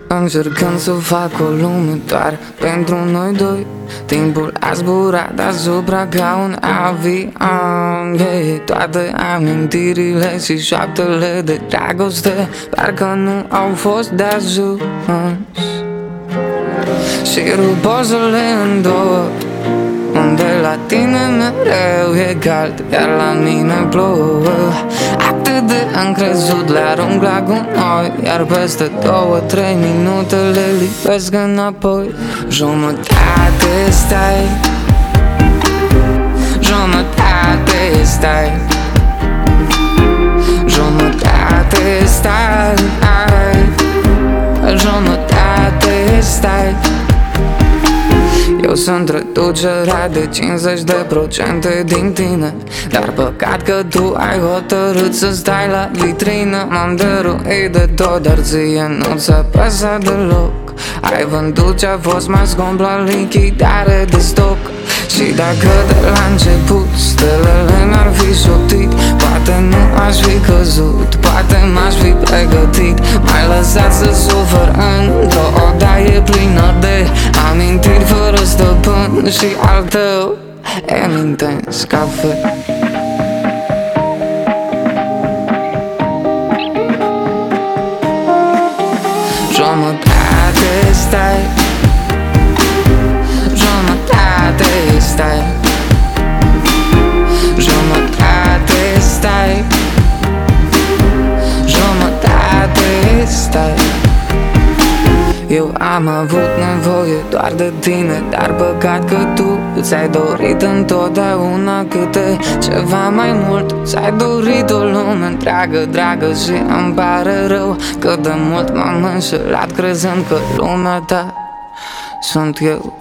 Încercând să fac o lume doar pentru noi doi. Timpul a zburat deasupra ca un avion, yeah. Toate amintirile și șoaptele de dragoste parcă nu au fost de ajuns. Și rup pozele în două, unde la tine mereu e cald, iar la mine plouă. Atât de încrezut le arunc la gunoi, iar peste 2-3 minute le lipesc înapoi. Jumătate stai, jumătate stai, jumătate stai, jumătate stai. Eu sunt reducerea de 50% din tine, dar păcat că tu ai hotărât să stai la vitrină. M-am dăruit de tot, dar ție nu ți-a păsat deloc. Ai vândut ce-a fost mai scump la lichidare de stoc. Și dacă de la început stelele mi-ar fi șoptit, poate nu aș fi căzut, poate m-aș fi pregătit. M-ai lăsat să sufăr într-o odaie plină de amintiri fără stăpân, și al tău e intens cafe. Jumătate stai, jumătate stai, jumătate stai, jumătate stai. Eu am avut nevoie doar de tine, dar păcat că tu ți-ai dorit întotdeauna câte ceva mai mult. Ți-ai dorit o lume întreagă, dragă, și îmi pare rău că de mult m-am înșelat crezând că lumea ta sunt eu.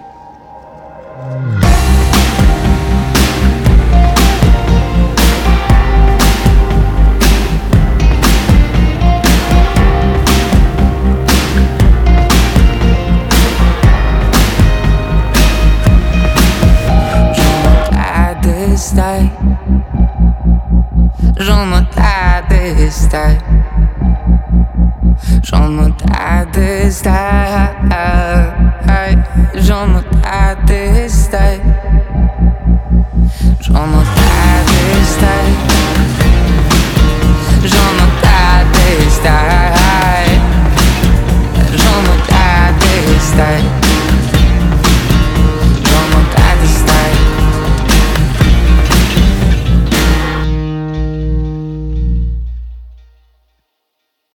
Stai, jumătate stai, jumătate stai, jumătate stai, jumătate stai.